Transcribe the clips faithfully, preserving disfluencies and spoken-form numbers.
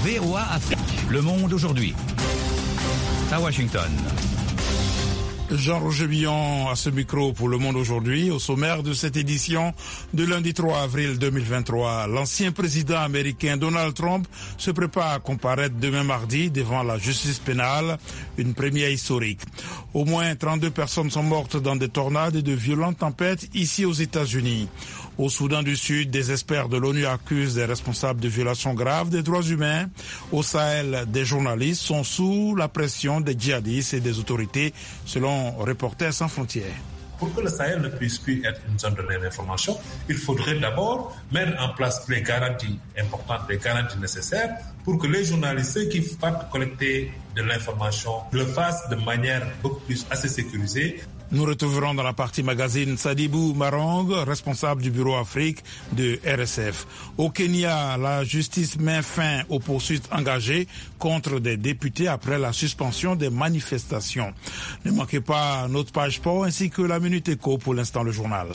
V O A Afrique. Le Monde aujourd'hui. À Washington. Jean-Roger Billon à ce micro pour Le Monde aujourd'hui. Au sommaire de cette édition de lundi trois avril deux mille vingt-trois, l'ancien président américain Donald Trump se prépare à comparaître demain mardi devant la justice pénale, une première historique. Au moins trente-deux personnes sont mortes dans des tornades et de violentes tempêtes ici aux États-Unis. Au Soudan du Sud, des experts de l'ONU accusent des responsables de violations graves des droits humains. Au Sahel, des journalistes sont sous la pression des djihadistes et des autorités, selon Reporters sans frontières. Pour que le Sahel ne puisse plus être une zone de non-information, il faudrait d'abord mettre en place les garanties importantes, les garanties nécessaires pour que les journalistes qui partent collecter de l'information le fassent de manière beaucoup plus assez sécurisée. Nous retrouverons dans la partie magazine Sadibou Marong, responsable du bureau Afrique de R S F. Au Kenya, la justice met fin aux poursuites engagées contre des députés après la suspension des manifestations. Ne manquez pas notre page sport ainsi que la Minute Éco, pour l'instant le journal.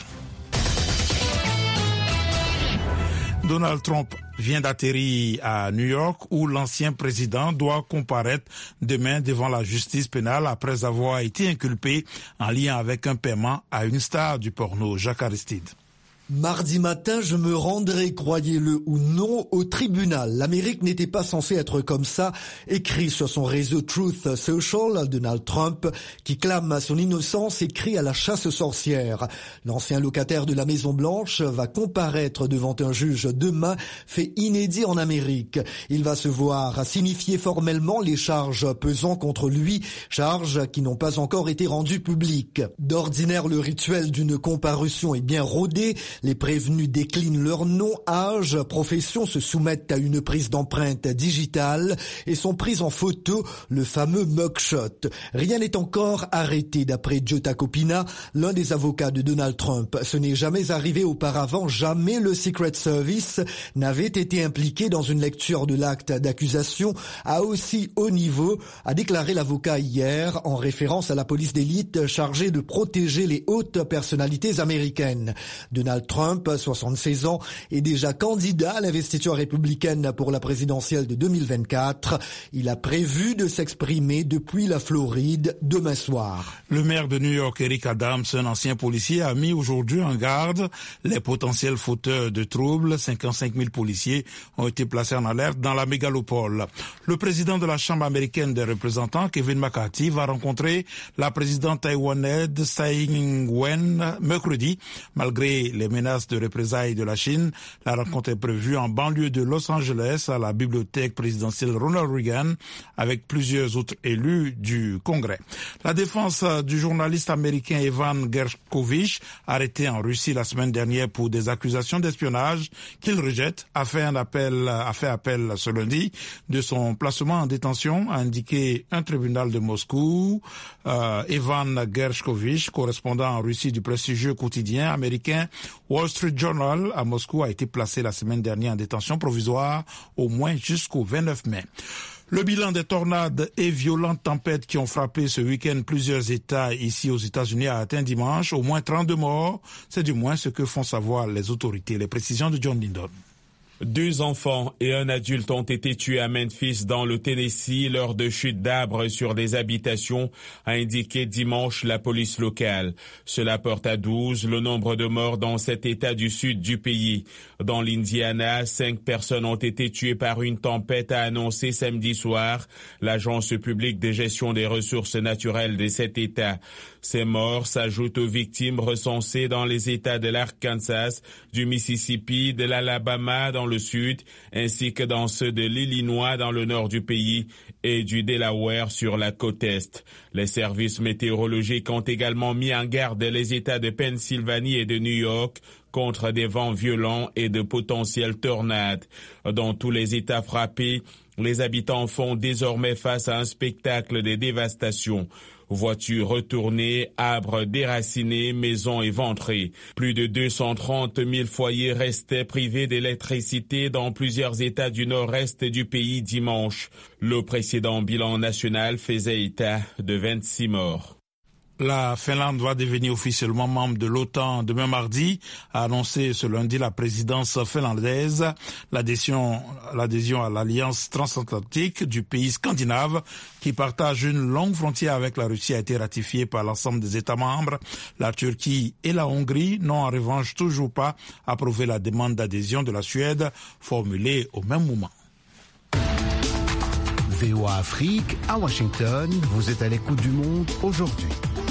Donald Trump vient d'atterrir à New York où l'ancien président doit comparaître demain devant la justice pénale après avoir été inculpé en lien avec un paiement à une star du porno, Jacques Aristide. Mardi matin, je me rendrai, croyez-le ou non, au tribunal. L'Amérique n'était pas censée être comme ça, écrit sur son réseau Truth Social, Donald Trump, qui clame son innocence et crie à la chasse sorcière. L'ancien locataire de la Maison-Blanche va comparaître devant un juge demain, fait inédit en Amérique. Il va se voir signifier formellement les charges pesant contre lui, charges qui n'ont pas encore été rendues publiques. D'ordinaire, le rituel d'une comparution est bien rodé. Les prévenus déclinent leur nom, âge, profession, se soumettent à une prise d'empreinte digitale et sont prises en photo, le fameux mugshot. Rien n'est encore arrêté d'après Joe Tacopina, l'un des avocats de Donald Trump. Ce n'est jamais arrivé auparavant, jamais le Secret Service n'avait été impliqué dans une lecture de l'acte d'accusation à aussi haut niveau, a déclaré l'avocat hier en référence à la police d'élite chargée de protéger les hautes personnalités américaines. Donald Trump, soixante-seize ans, est déjà candidat à l'investiture républicaine pour la présidentielle de deux mille vingt-quatre. Il a prévu de s'exprimer depuis la Floride demain soir. Le maire de New York, Eric Adams, un ancien policier, a mis aujourd'hui en garde les potentiels fauteurs de troubles. cinquante-cinq mille policiers ont été placés en alerte dans la mégalopole. Le président de la Chambre américaine des représentants, Kevin McCarthy, va rencontrer la présidente taïwanaise Tsai Ing-wen mercredi, malgré les menaces de représailles de la Chine. La rencontre est prévue en banlieue de Los Angeles à la bibliothèque présidentielle Ronald Reagan avec plusieurs autres élus du Congrès. La défense du journaliste américain Evan Gershkovich, arrêté en Russie la semaine dernière pour des accusations d'espionnage qu'il rejette, a fait un appel, a fait appel ce lundi de son placement en détention, a indiqué un tribunal de Moscou. Euh, Evan Gershkovich, correspondant en Russie du prestigieux quotidien américain Wall Street Journal à Moscou, a été placé la semaine dernière en détention provisoire au moins jusqu'au vingt-neuf mai. Le bilan des tornades et violentes tempêtes qui ont frappé ce week-end plusieurs États ici aux États-Unis a atteint dimanche au moins trente-deux morts. C'est du moins ce que font savoir les autorités. Les précisions de John Lindon. Deux enfants et un adulte ont été tués à Memphis dans le Tennessee lors de chutes d'arbres sur des habitations, a indiqué dimanche la police locale. Cela porte à douze le nombre de morts dans cet État du sud du pays. Dans l'Indiana, cinq personnes ont été tuées par une tempête, a annoncé samedi soir l'Agence publique de gestion des ressources naturelles de cet État. Ces morts s'ajoutent aux victimes recensées dans les États de l'Arkansas, du Mississippi, de l'Alabama dans le sud, ainsi que dans ceux de l'Illinois dans le nord du pays et du Delaware sur la côte est. Les services météorologiques ont également mis en garde les États de Pennsylvanie et de New York contre des vents violents et de potentielles tornades. Dans tous les États frappés, les habitants font désormais face à un spectacle de dévastation. Voitures retournées, arbres déracinés, maisons éventrées. Plus de deux cent trente mille foyers restaient privés d'électricité dans plusieurs États du nord-est du pays dimanche. Le précédent bilan national faisait état de vingt-six morts. La Finlande va devenir officiellement membre de l'OTAN demain mardi, a annoncé ce lundi la présidence finlandaise. L'adhésion, l'adhésion à l'alliance transatlantique du pays scandinave qui partage une longue frontière avec la Russie a été ratifiée par l'ensemble des États membres. La Turquie et la Hongrie n'ont en revanche toujours pas approuvé la demande d'adhésion de la Suède formulée au même moment. V O A Afrique, à Washington, vous êtes à l'écoute du monde aujourd'hui.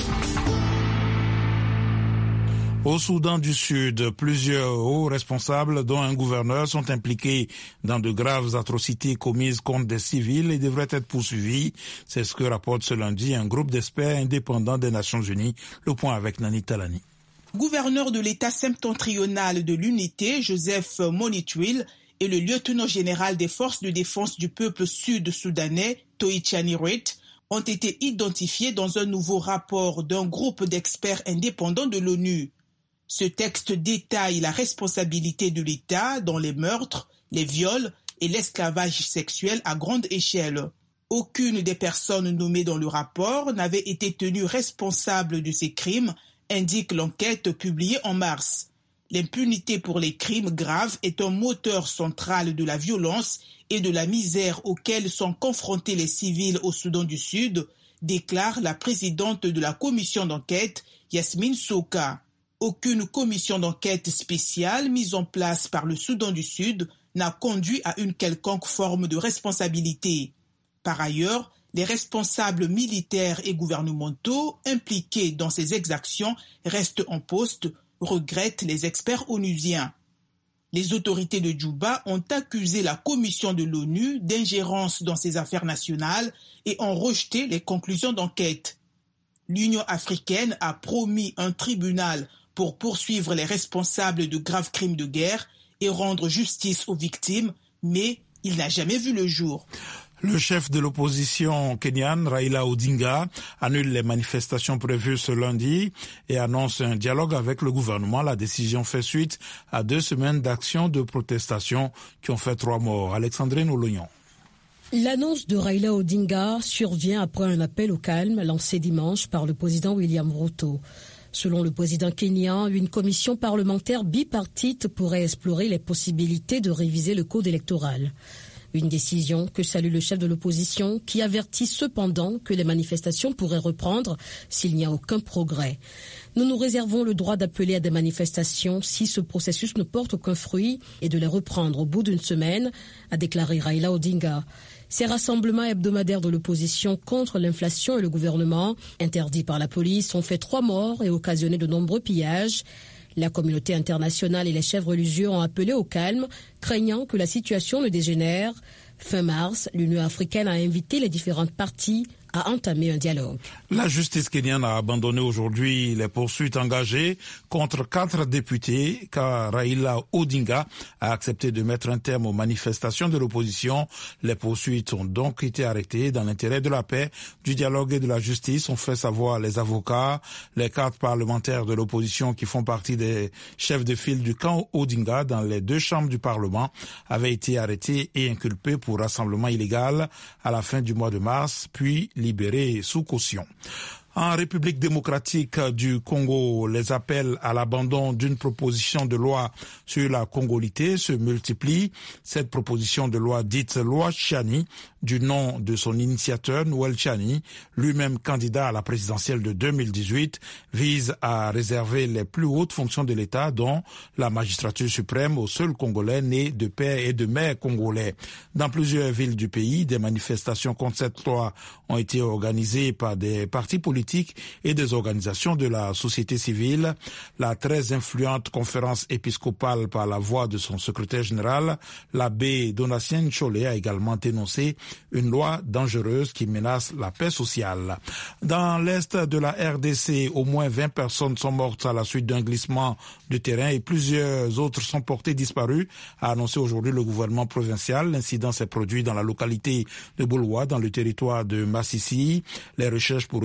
Au Soudan du Sud, plusieurs hauts responsables, dont un gouverneur, sont impliqués dans de graves atrocités commises contre des civils et devraient être poursuivis. C'est ce que rapporte ce lundi un groupe d'experts indépendants des Nations Unies. Le point avec Nani Talani. Gouverneur de l'État septentrional de l'Unité, Joseph Monitwil, et le lieutenant général des forces de défense du peuple sud-soudanais, Toichani Rit, ont été identifiés dans un nouveau rapport d'un groupe d'experts indépendants de l'ONU. Ce texte détaille la responsabilité de l'État dans les meurtres, les viols et l'esclavage sexuel à grande échelle. Aucune des personnes nommées dans le rapport n'avait été tenue responsable de ces crimes, indique l'enquête publiée en mars. L'impunité pour les crimes graves est un moteur central de la violence et de la misère auxquelles sont confrontés les civils au Soudan du Sud, déclare la présidente de la commission d'enquête, Yasmine Soka. Aucune commission d'enquête spéciale mise en place par le Soudan du Sud n'a conduit à une quelconque forme de responsabilité. Par ailleurs, les responsables militaires et gouvernementaux impliqués dans ces exactions restent en poste, regrettent les experts onusiens. Les autorités de Djouba ont accusé la commission de l'ONU d'ingérence dans ses affaires nationales et ont rejeté les conclusions d'enquête. L'Union africaine a promis un tribunal pour poursuivre les responsables de graves crimes de guerre et rendre justice aux victimes, mais il n'a jamais vu le jour. Le chef de l'opposition kenyane, Raila Odinga, annule les manifestations prévues ce lundi et annonce un dialogue avec le gouvernement. La décision fait suite à deux semaines d'actions de protestation qui ont fait trois morts. Alexandrine Oloyon. L'annonce de Raila Odinga survient après un appel au calme lancé dimanche par le président William Ruto. Selon le président kényan, une commission parlementaire bipartite pourrait explorer les possibilités de réviser le code électoral. Une décision que salue le chef de l'opposition qui avertit cependant que les manifestations pourraient reprendre s'il n'y a aucun progrès. Nous nous réservons le droit d'appeler à des manifestations si ce processus ne porte aucun fruit et de les reprendre au bout d'une semaine, a déclaré Raila Odinga. Ces rassemblements hebdomadaires de l'opposition contre l'inflation et le gouvernement, interdits par la police, ont fait trois morts et occasionné de nombreux pillages. La communauté internationale et les chefs religieux ont appelé au calme, craignant que la situation ne dégénère. Fin mars, l'Union africaine a invité les différentes parties à entamer un dialogue. La justice kenyane a abandonné aujourd'hui les poursuites engagées contre quatre députés car Raila Odinga a accepté de mettre un terme aux manifestations de l'opposition. Les poursuites ont donc été arrêtées dans l'intérêt de la paix, du dialogue et de la justice, ont fait savoir les avocats. Les quatre parlementaires de l'opposition qui font partie des chefs de file du camp Odinga dans les deux chambres du Parlement avaient été arrêtés et inculpés pour rassemblement illégal à la fin du mois de mars, puis libérés sous caution. En République démocratique du Congo, les appels à l'abandon d'une proposition de loi sur la congolité se multiplient. Cette proposition de loi dite loi Tchani, du nom de son initiateur, Noël Tchani, lui-même candidat à la présidentielle de deux mille dix-huit, vise à réserver les plus hautes fonctions de l'État, dont la magistrature suprême, aux seuls Congolais nés de père et de mère congolais. Dans plusieurs villes du pays, des manifestations contre cette loi ont été organisées par des partis politiques et des organisations de la société civile. La très influente conférence épiscopale, par la voix de son secrétaire général, l'abbé Donatien Tcholé, a également dénoncé une loi dangereuse qui menace la paix sociale. Dans l'est de la R D C, au moins vingt personnes sont mortes à la suite d'un glissement de terrain et plusieurs autres sont portées disparues, a annoncé aujourd'hui le gouvernement provincial. L'incident s'est produit dans la localité de Bouloua, dans le territoire de Massissi. Les recherches pour retrouver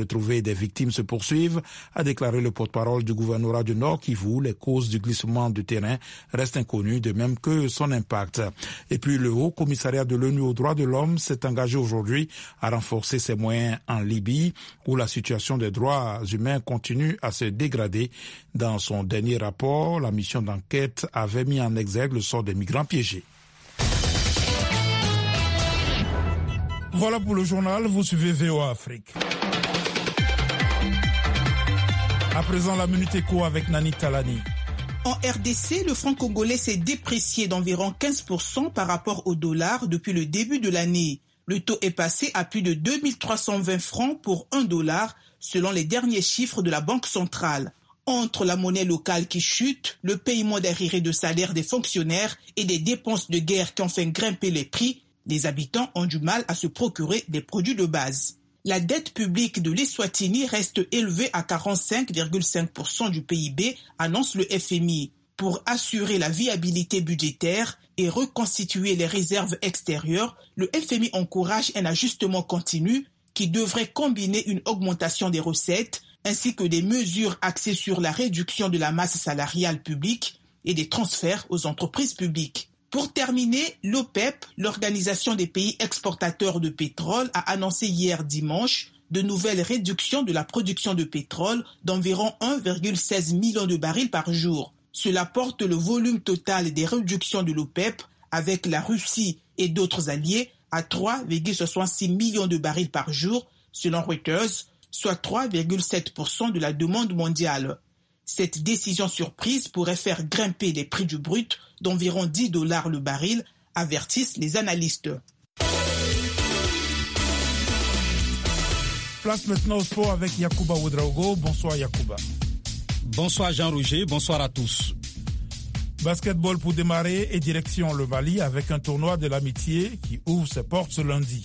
des victimes se poursuivent, a déclaré le porte-parole du gouvernorat du Nord Kivu. Les causes du glissement de terrain restent inconnues, de même que son impact. Et puis le Haut Commissariat de l'ONU aux droits de l'homme s'est engagé aujourd'hui à renforcer ses moyens en Libye, où la situation des droits humains continue à se dégrader. Dans son dernier rapport, la mission d'enquête avait mis en exergue le sort des migrants piégés. Voilà pour le journal, vous suivez V O A Afrique. À présent, la Minute Éco avec Nani Talani. En R D C, le franc congolais s'est déprécié d'environ quinze pour cent par rapport au dollar depuis le début de l'année. Le taux est passé à plus de deux mille trois cent vingt francs pour un dollar, selon les derniers chiffres de la Banque centrale. Entre la monnaie locale qui chute, le paiement d'arriérés de salaire des fonctionnaires et des dépenses de guerre qui ont fait grimper les prix, les habitants ont du mal à se procurer des produits de base. La dette publique de l'Eswatini reste élevée à quarante-cinq virgule cinq pour cent du P I B, annonce le F M I. Pour assurer la viabilité budgétaire et reconstituer les réserves extérieures, le F M I encourage un ajustement continu qui devrait combiner une augmentation des recettes ainsi que des mesures axées sur la réduction de la masse salariale publique et des transferts aux entreprises publiques. Pour terminer, l'OPEP, l'Organisation des pays exportateurs de pétrole, a annoncé hier dimanche de nouvelles réductions de la production de pétrole d'environ un virgule seize million de barils par jour. Cela porte le volume total des réductions de l'OPEP avec la Russie et d'autres alliés à trois virgule soixante-six millions de barils par jour, selon Reuters, soit trois virgule sept pour cent de la demande mondiale. Cette décision surprise pourrait faire grimper les prix du brut d'environ dix dollars le baril, avertissent les analystes. Place maintenant au sport avec Yacouba Ouedraogo. Bonsoir Yacouba. Bonsoir Jean-Roger, bonsoir à tous. Basketball pour démarrer et direction le Mali avec un tournoi de l'amitié qui ouvre ses portes ce lundi.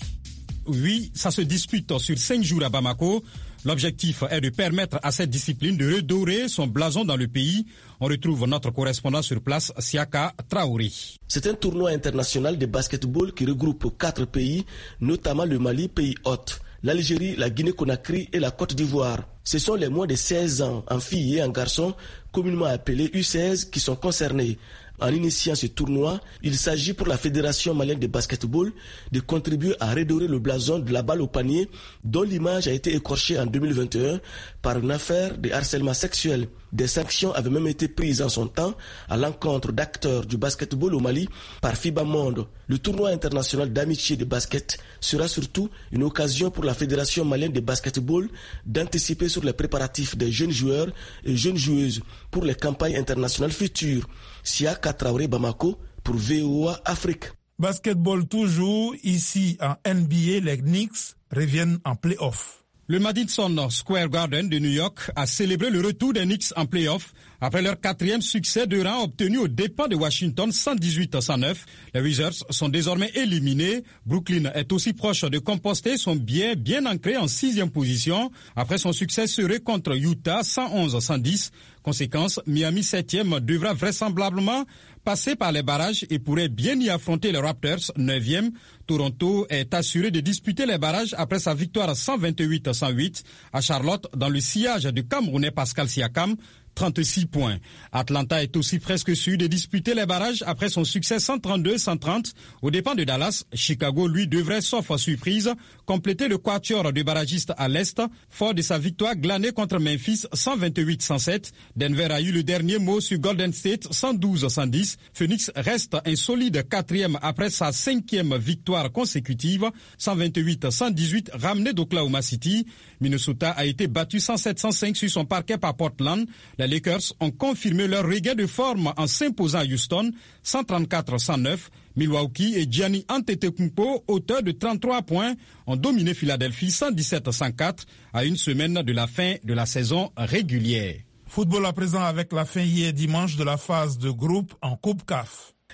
Oui, ça se dispute sur cinq jours à Bamako. L'objectif est de permettre à cette discipline de redorer son blason dans le pays. On retrouve notre correspondant sur place, Siaka Traoré. C'est un tournoi international de basketball qui regroupe quatre pays, notamment le Mali, pays hôte, l'Algérie, la Guinée-Conakry et la Côte d'Ivoire. Ce sont les moins de seize ans, en filles et en garçons, communément appelés U seize, qui sont concernés. En initiant ce tournoi, il s'agit pour la Fédération malienne de basketball de contribuer à redorer le blason de la balle au panier dont l'image a été écorchée en deux mille vingt et un par une affaire de harcèlement sexuel. Des sanctions avaient même été prises en son temps à l'encontre d'acteurs du basketball au Mali par FIBA Monde. Le tournoi international d'amitié de basket sera surtout une occasion pour la Fédération malienne de basketball d'anticiper sur les préparatifs des jeunes joueurs et jeunes joueuses pour les campagnes internationales futures. Siaka Traoré, Bamako, pour V O A Afrique. Basketball toujours, ici en N B A, les Knicks reviennent en play-off. Le Madison Square Garden de New York a célébré le retour des Knicks en play-off après leur quatrième succès de rang obtenu aux dépens de Washington cent dix-huit à cent neuf. Les Wizards sont désormais éliminés. Brooklyn est aussi proche de composter son billet bien ancré en sixième position après son succès serré contre Utah cent onze à cent dix. Conséquence, Miami septième devra vraisemblablement passer par les barrages et pourrait bien y affronter les Raptors neuvième. Toronto est assuré de disputer les barrages après sa victoire cent vingt-huit à cent huit à Charlotte dans le sillage du Camerounais Pascal Siakam. trente-six points. Atlanta est aussi presque sûr de disputer les barrages après son succès cent trente-deux à cent trente aux dépens de Dallas. Chicago, lui, devrait, sauf surprise, compléter le quatuor de barragistes à l'Est, fort de sa victoire glanée contre Memphis cent vingt-huit à cent sept. Denver a eu le dernier mot sur Golden State cent douze à cent dix. Phoenix reste un solide quatrième après sa cinquième victoire consécutive, cent vingt-huit à cent dix-huit, ramené d'Oklahoma City. Minnesota a été battu cent sept à cent cinq sur son parquet par Portland. Les Lakers ont confirmé leur regain de forme en s'imposant à Houston, cent trente-quatre à cent neuf. Milwaukee et Giannis Antetokounmpo, auteur de trente-trois points, ont dominé Philadelphie cent dix-sept à cent quatre à une semaine de la fin de la saison régulière. Football à présent avec la fin hier dimanche de la phase de groupe en Coupe C A F.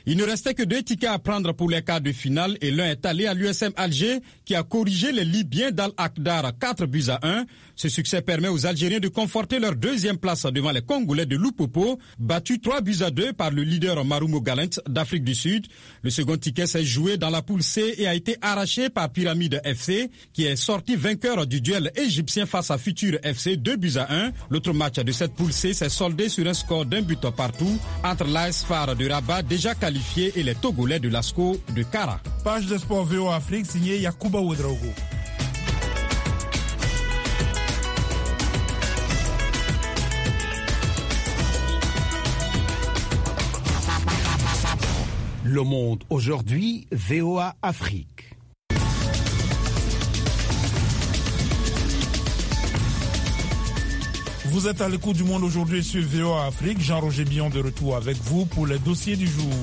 Il ne restait que deux tickets à prendre pour les quarts de finale et l'un est allé à l'U S M Alger qui a corrigé les Libyens d'Al-Akdar quatre buts à un. Ce succès permet aux Algériens de conforter leur deuxième place devant les Congolais de Lupopo, battus trois buts à deux par le leader Marumo Gallant d'Afrique du Sud. Le second ticket s'est joué dans la poule C et a été arraché par Pyramide F C qui est sorti vainqueur du duel égyptien face à Futur F C deux buts à un. L'autre match de cette poule C s'est soldé sur un score d'un but partout entre l'A S F A R de Rabat déjà qualifié et les Togolais de l'ASCO de Kara. Page de sport V O Afrique signée Yakuba Ouedraogo. Le Monde aujourd'hui, V O A Afrique. Vous êtes à l'écoute du Monde aujourd'hui sur V O A Afrique. Jean-Roger Billon de retour avec vous pour les dossiers du jour.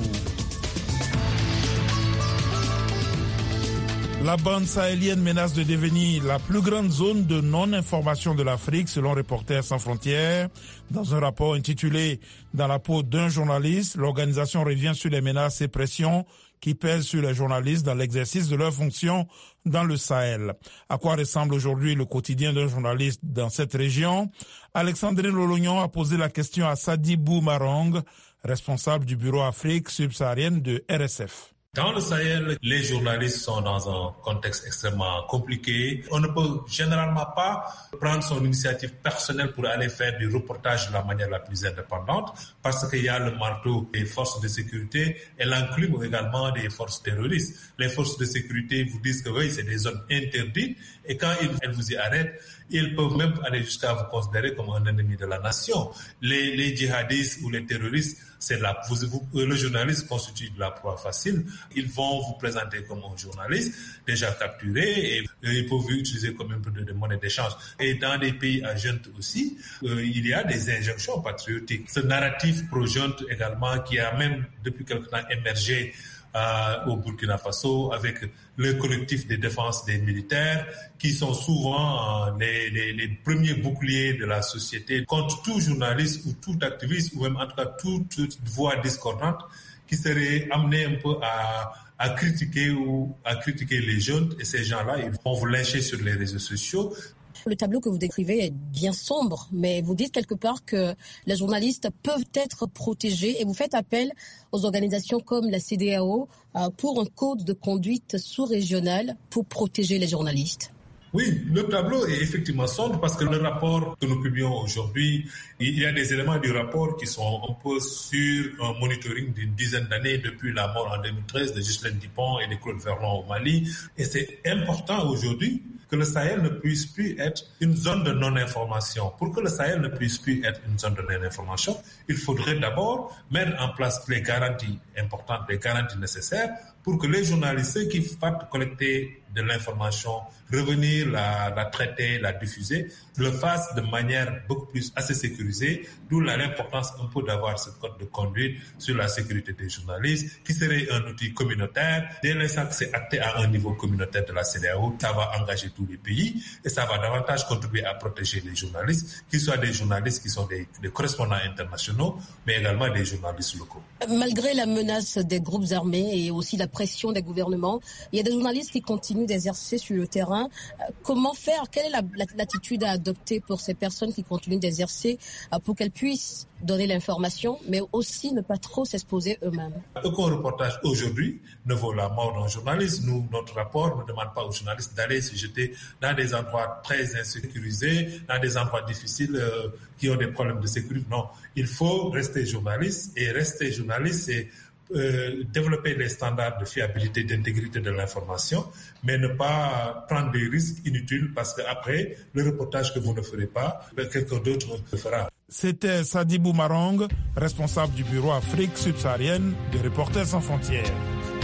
La bande sahélienne menace de devenir la plus grande zone de non-information de l'Afrique, selon Reporters sans frontières. Dans un rapport intitulé « Dans la peau d'un journaliste », l'organisation revient sur les menaces et pressions qui pèsent sur les journalistes dans l'exercice de leurs fonctions dans le Sahel. À quoi ressemble aujourd'hui le quotidien d'un journaliste dans cette région? Alexandrine Lolognon a posé la question à Sadibou Marong, responsable du bureau Afrique subsaharienne de R S F. Dans le Sahel, les journalistes sont dans un contexte extrêmement compliqué. On ne peut généralement pas prendre son initiative personnelle pour aller faire du reportage de la manière la plus indépendante parce qu'il y a le marteau des forces de sécurité et l'enclume également des forces terroristes. Les forces de sécurité vous disent que oui, c'est des zones interdites et quand elles vous y arrêtent, ils peuvent même aller jusqu'à vous considérer comme un ennemi de la nation. Les, les djihadistes ou les terroristes, c'est la, vous, vous, le journaliste constitue de la proie facile. Ils vont vous présenter comme un journaliste déjà capturé et, et ils peuvent vous utiliser comme un peu de, de monnaie d'échange. Et dans des pays à junte aussi, euh, il y a des injonctions patriotiques. Ce narratif pro-junte également qui a même depuis quelque temps émergé Euh, au Burkina Faso avec le collectif de défense des militaires qui sont souvent euh, les, les, les premiers boucliers de la société contre tout journaliste ou tout activiste ou même en tout cas toute, toute voix discordante qui serait amenée un peu à, à critiquer ou à critiquer les jeunes et ces gens-là ils vont vous lyncher sur les réseaux sociaux. Le tableau que vous décrivez est bien sombre, mais vous dites quelque part que les journalistes peuvent être protégés et vous faites appel aux organisations comme la C D A O pour un code de conduite sous-régional pour protéger les journalistes. Oui, le tableau est effectivement sombre parce que le rapport que nous publions aujourd'hui, il y a des éléments du rapport qui sont un peu sur un monitoring d'une dizaine d'années depuis la mort en deux mille treize de Ghislaine Dupont et de Claude Verlon au Mali. Et c'est important aujourd'hui que le Sahel ne puisse plus être une zone de non-information. Pour que le Sahel ne puisse plus être une zone de non-information, il faudrait d'abord mettre en place les garanties importantes, les garanties nécessaires pour que les journalistes qui partent collecter de l'information, revenir la, la traiter, la diffuser, le fassent de manière beaucoup plus assez sécurisée, d'où l'importance un peu d'avoir ce code de conduite sur la sécurité des journalistes, qui serait un outil communautaire. Dès l'instant que c'est acté à un niveau communautaire de la C D A O, ça va engager tous les pays et ça va davantage contribuer à protéger les journalistes, qu'ils soient des journalistes qui sont des, des correspondants internationaux, mais également des journalistes locaux. Malgré la menace des groupes armés et aussi la pression des gouvernements, il y a des journalistes qui continuent d'exercer sur le terrain. Comment faire? Quelle est la, la, l'attitude à adopter pour ces personnes qui continuent d'exercer pour qu'elles puissent donner l'information, mais aussi ne pas trop s'exposer eux-mêmes? Aucun reportage aujourd'hui ne vaut la mort d'un journaliste. Nous, notre rapport ne demande pas aux journalistes d'aller se jeter dans des endroits très insécurisés, dans des endroits difficiles euh, qui ont des problèmes de sécurité. Non, il faut rester journaliste et rester journaliste, c'est Euh, développer les standards de fiabilité, d'intégrité de l'information, mais ne pas prendre des risques inutiles parce qu'après, le reportage que vous ne ferez pas, quelqu'un d'autre le fera. C'était Sadibou Marong, responsable du bureau Afrique subsaharienne de Reporters sans frontières.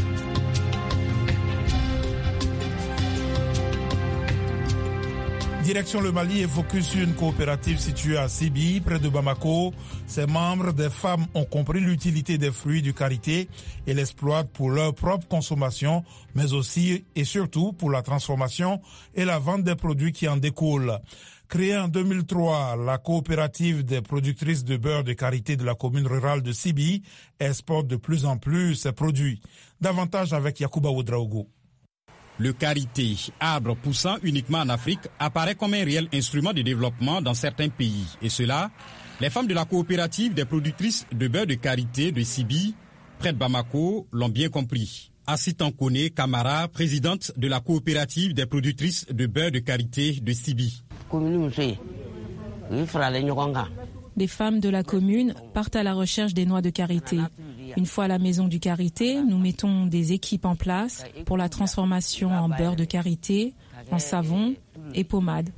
Direction le Mali et focus sur une coopérative située à Sibi, près de Bamako. Ses membres, des femmes, ont compris l'utilité des fruits du karité et l'exploitent pour leur propre consommation, mais aussi et surtout pour la transformation et la vente des produits qui en découlent. Créée en deux mille trois, la coopérative des productrices de beurre de karité de la commune rurale de Sibi exporte de plus en plus ses produits. Davantage avec Yacouba Ouedraogo. Le karité, arbre poussant uniquement en Afrique, apparaît comme un réel instrument de développement dans certains pays. Et cela, les femmes de la coopérative des productrices de beurre de karité de Sibi, près de Bamako, l'ont bien compris. Assitankone Kamara, présidente de la coopérative des productrices de beurre de karité de Sibi. Les femmes de la commune partent à la recherche des noix de karité. Une fois à la maison du karité, nous mettons des équipes en place pour la transformation en beurre de karité, en savon et pommade.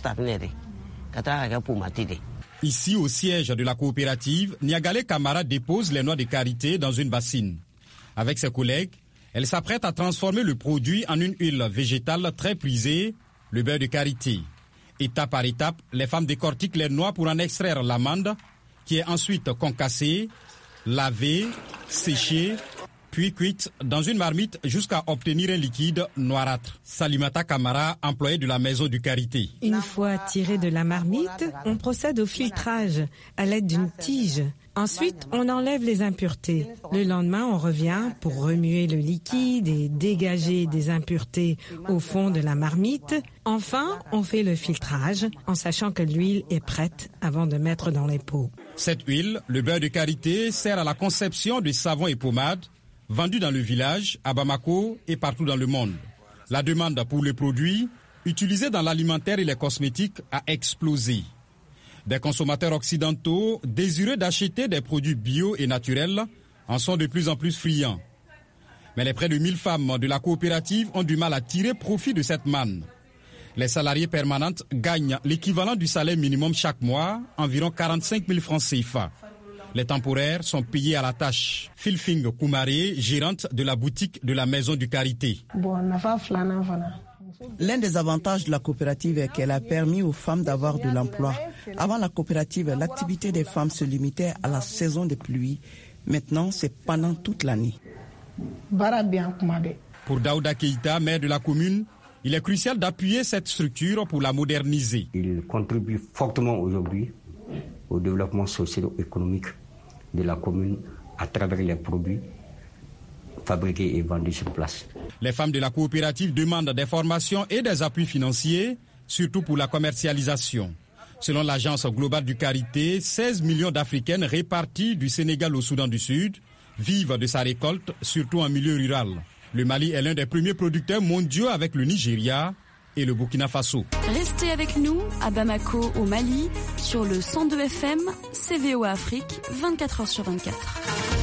Ici, au siège de la coopérative, Niagale Kamara dépose les noix de karité dans une bassine. Avec ses collègues, elle s'apprête à transformer le produit en une huile végétale très prisée, le beurre de karité. Étape par étape, les femmes décortiquent les noix pour en extraire l'amande, qui est ensuite concassée, lavée, séchée, puis cuite dans une marmite jusqu'à obtenir un liquide noirâtre. Salimata Kamara, employée de la maison du karité. Une fois tiré de la marmite, on procède au filtrage à l'aide d'une tige. Ensuite, on enlève les impuretés. Le lendemain, on revient pour remuer le liquide et dégager des impuretés au fond de la marmite. Enfin, on fait le filtrage en sachant que l'huile est prête avant de mettre dans les pots. Cette huile, le beurre de karité, sert à la conception de savons et pommades vendus dans le village, à Bamako et partout dans le monde. La demande pour les produits utilisés dans l'alimentaire et les cosmétiques a explosé. Des consommateurs occidentaux désireux d'acheter des produits bio et naturels en sont de plus en plus friands. Mais les près de mille femmes de la coopérative ont du mal à tirer profit de cette manne. Les salariés permanentes gagnent l'équivalent du salaire minimum chaque mois, environ quarante-cinq mille francs C F A. Les temporaires sont payés à la tâche. Philfing Koumaré, gérante de la boutique de la maison du karité. L'un des avantages de la coopérative est qu'elle a permis aux femmes d'avoir de l'emploi. Avant la coopérative, l'activité des femmes se limitait à la saison des pluies. Maintenant, c'est pendant toute l'année. Pour Daouda Keïta, maire de la commune, il est crucial d'appuyer cette structure pour la moderniser. Il contribue fortement aujourd'hui au développement socio-économique de la commune à travers les produits fabriqués et vendus sur place. Les femmes de la coopérative demandent des formations et des appuis financiers, surtout pour la commercialisation. Selon l'agence globale du karité, seize millions d'Africaines réparties du Sénégal au Soudan du Sud vivent de sa récolte, surtout en milieu rural. Le Mali est l'un des premiers producteurs mondiaux avec le Nigeria et le Burkina Faso. Restez avec nous à Bamako, au Mali, sur le cent deux F M, C V O Afrique, vingt-quatre heures sur vingt-quatre.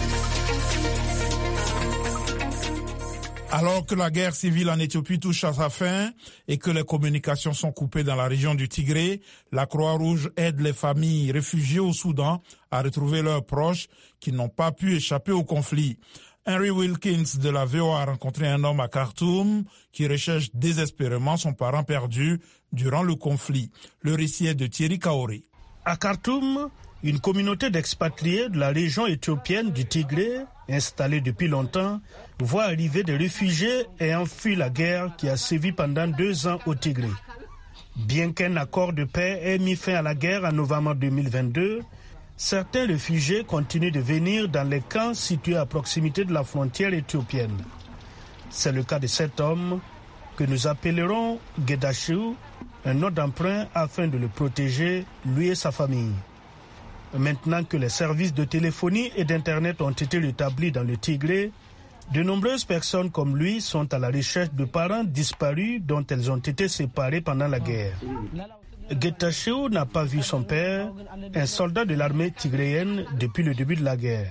Alors que la guerre civile en Éthiopie touche à sa fin et que les communications sont coupées dans la région du Tigré, la Croix-Rouge aide les familles réfugiées au Soudan à retrouver leurs proches qui n'ont pas pu échapper au conflit. Henry Wilkins de la V O A a rencontré un homme à Khartoum qui recherche désespérément son parent perdu durant le conflit. Le récit est de Thierry Kaoré. À Khartoum, une communauté d'expatriés de la région éthiopienne du Tigré, installée depuis longtemps, voit arriver des réfugiés ayant fui la guerre qui a sévi pendant deux ans au Tigré. Bien qu'un accord de paix ait mis fin à la guerre en novembre deux mille vingt-deux, certains réfugiés continuent de venir dans les camps situés à proximité de la frontière éthiopienne. C'est le cas de cet homme que nous appellerons Gedashiou, un nom d'emprunt afin de le protéger, lui et sa famille. Maintenant que les services de téléphonie et d'Internet ont été rétablis dans le Tigré, de nombreuses personnes comme lui sont à la recherche de parents disparus dont elles ont été séparées pendant la guerre. Getachew n'a pas vu son père, un soldat de l'armée tigréenne depuis le début de la guerre.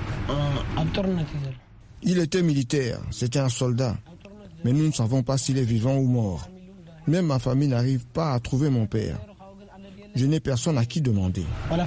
Il était militaire, c'était un soldat. Mais nous ne savons pas s'il est vivant ou mort. Même ma famille n'arrive pas à trouver mon père. Je n'ai personne à qui demander.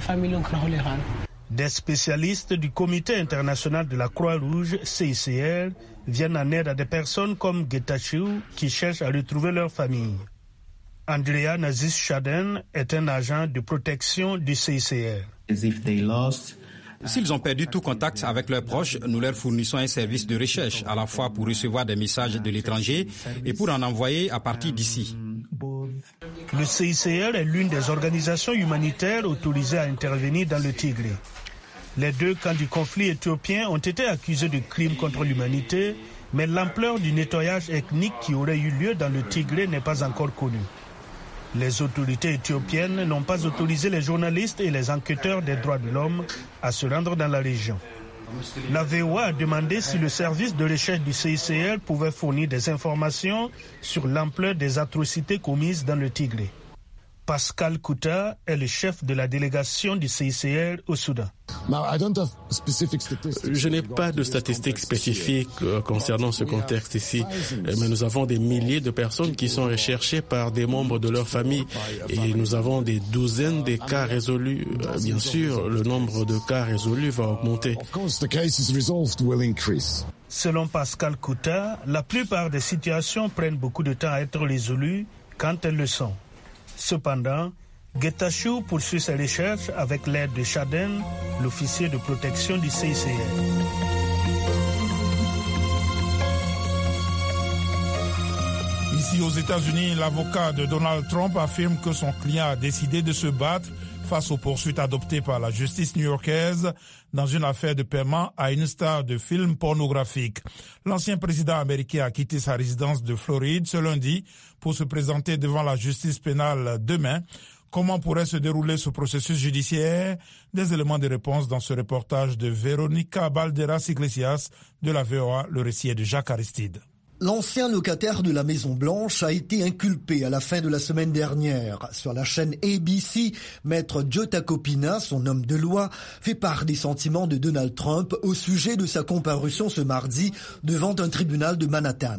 Des spécialistes du Comité international de la Croix-Rouge, C I C R, viennent en aide à des personnes comme Getachew qui cherchent à retrouver leur famille. Andrea Nazis Chaden est un agent de protection du C I C R. S'ils ont perdu tout contact avec leurs proches, nous leur fournissons un service de recherche, à la fois pour recevoir des messages de l'étranger et pour en envoyer à partir d'ici. Le C I C R est l'une des organisations humanitaires autorisées à intervenir dans le Tigré. Les deux camps du conflit éthiopien ont été accusés de crimes contre l'humanité, mais l'ampleur du nettoyage ethnique qui aurait eu lieu dans le Tigré n'est pas encore connue. Les autorités éthiopiennes n'ont pas autorisé les journalistes et les enquêteurs des droits de l'homme à se rendre dans la région. La V O A a demandé si le service de recherche du C I C R pouvait fournir des informations sur l'ampleur des atrocités commises dans le Tigré. Pascal Kouta est le chef de la délégation du C I C R au Soudan. Je n'ai pas de statistiques spécifiques concernant ce contexte ici, mais nous avons des milliers de personnes qui sont recherchées par des membres de leur famille et nous avons des douzaines de cas résolus. Bien sûr, le nombre de cas résolus va augmenter. Selon Pascal Kouta, la plupart des situations prennent beaucoup de temps à être résolues quand elles le sont. Cependant, Getachew poursuit ses recherches avec l'aide de Chaden, l'officier de protection du C I C R. Ici aux États-Unis, l'avocat de Donald Trump affirme que son client a décidé de se battre face aux poursuites adoptées par la justice new-yorkaise dans une affaire de paiement à une star de films pornographiques. L'ancien président américain a quitté sa résidence de Floride ce lundi pour se présenter devant la justice pénale demain. Comment pourrait se dérouler ce processus judiciaire? Des éléments de réponse dans ce reportage de Véronica Balderas Iglesias de la V O A. Le récit est de Jacques Aristide. L'ancien locataire de la Maison-Blanche a été inculpé à la fin de la semaine dernière. Sur la chaîne A B C, maître Joe Tacopina, son homme de loi, fait part des sentiments de Donald Trump au sujet de sa comparution ce mardi devant un tribunal de Manhattan.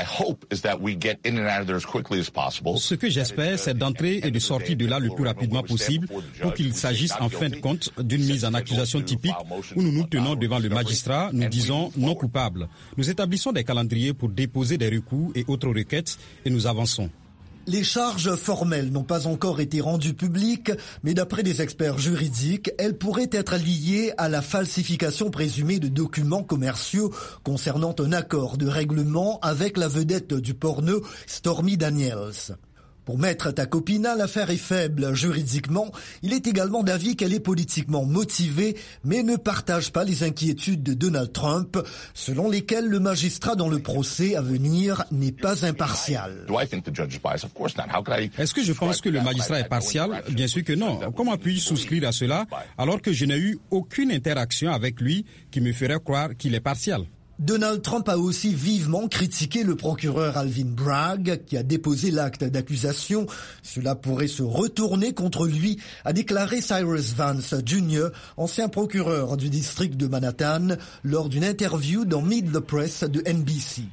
Ce que j'espère, c'est d'entrer et de sortir de là le plus rapidement possible pour qu'il s'agisse en fin de compte d'une mise en accusation typique où nous nous tenons devant le magistrat, nous disons non coupable. Nous établissons des calendriers pour déposer des recours et autres requêtes et nous avançons. Les charges formelles n'ont pas encore été rendues publiques, mais d'après des experts juridiques, elles pourraient être liées à la falsification présumée de documents commerciaux concernant un accord de règlement avec la vedette du porno Stormy Daniels. Pour Maître Tacopina, l'affaire est faible juridiquement. Il est également d'avis qu'elle est politiquement motivée, mais ne partage pas les inquiétudes de Donald Trump, selon lesquelles le magistrat dans le procès à venir n'est pas impartial. Est-ce que je pense que le magistrat est partial? Bien sûr que non. Comment puis-je souscrire à cela alors que je n'ai eu aucune interaction avec lui qui me ferait croire qu'il est partial? Donald Trump a aussi vivement critiqué le procureur Alvin Bragg qui a déposé l'acte d'accusation. Cela pourrait se retourner contre lui, a déclaré Cyrus Vance Junior, ancien procureur du district de Manhattan, lors d'une interview dans Meet the Press de N B C.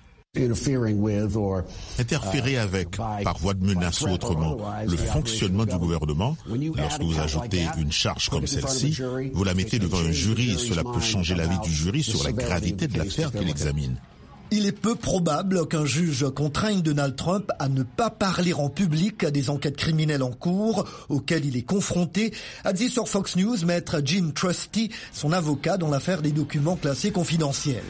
Interférer avec, par voie de menace ou autrement, le fonctionnement du gouvernement, lorsque vous ajoutez une charge comme celle-ci, vous la mettez devant un jury et cela peut changer l'avis du jury sur la gravité de l'affaire qu'il examine. Il est peu probable qu'un juge contraigne Donald Trump à ne pas parler en public des enquêtes criminelles en cours auxquelles il est confronté, a dit sur Fox News maître Jim Trusty, son avocat dans l'affaire des documents classés confidentiels.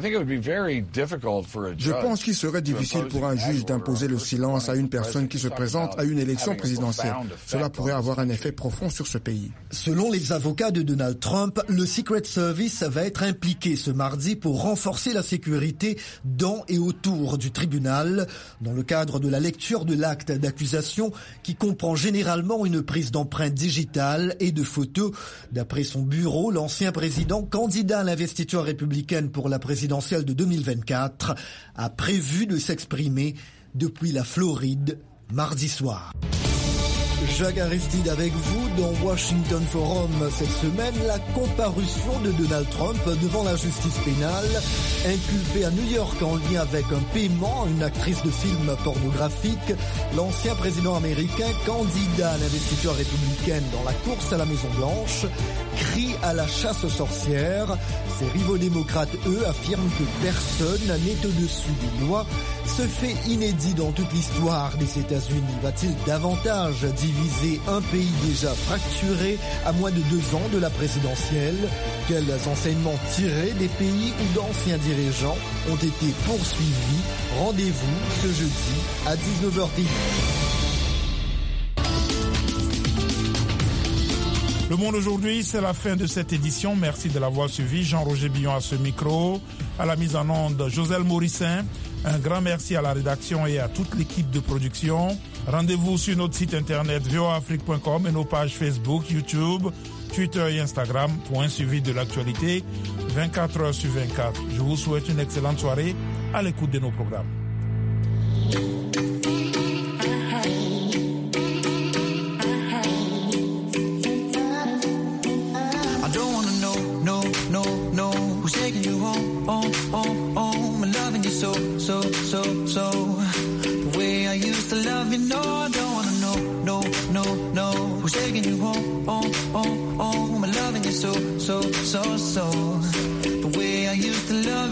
Je pense qu'il serait difficile pour un juge d'imposer le silence à une personne qui se présente à une élection présidentielle. Cela pourrait avoir un effet profond sur ce pays. Selon les avocats de Donald Trump, le Secret Service va être impliqué ce mardi pour renforcer la sécurité dans et autour du tribunal, dans le cadre de la lecture de l'acte d'accusation qui comprend généralement une prise d'empreintes digitales et de photos. D'après son bureau, l'ancien président, candidat à l'investiture républicaine pour la présidentielle de deux mille vingt-quatre, a prévu de s'exprimer depuis la Floride mardi soir. Jacques Aristide avec vous dans Washington Forum cette semaine, la comparution de Donald Trump devant la justice pénale, inculpé à New York en lien avec un paiement à une actrice de film pornographique. L'ancien président américain, candidat à l'investiture républicaine dans la course à la Maison-Blanche, crie à la chasse aux sorcières. Ses rivaux démocrates, eux, affirment que personne n'est au-dessus des lois. Ce fait inédit dans toute l'histoire des États-Unis va-t-il davantage diviser un pays déjà fracturé à moins de deux ans de la présidentielle? Quels enseignements tirés des pays où d'anciens dirigeants ont été poursuivis? Rendez-vous ce jeudi à dix-neuf heures trente. Le Monde aujourd'hui, c'est la fin de cette édition. Merci de l'avoir suivi. Jean-Roger Billon à ce micro, à la mise en onde, Joselle Morissin. Un grand merci à la rédaction et à toute l'équipe de production. Rendez-vous sur notre site internet v o a afrique point com et nos pages Facebook, YouTube, Twitter et Instagram pour un suivi de l'actualité vingt-quatre heures sur vingt-quatre. Je vous souhaite une excellente soirée à l'écoute de nos programmes. Who's taking you home, home, home, home, and loving you so, so, so, so. The way I used to love you, no, I don't wanna know, no, no, no. Who's taking you home, home, home, home, and loving you so, so, so, so.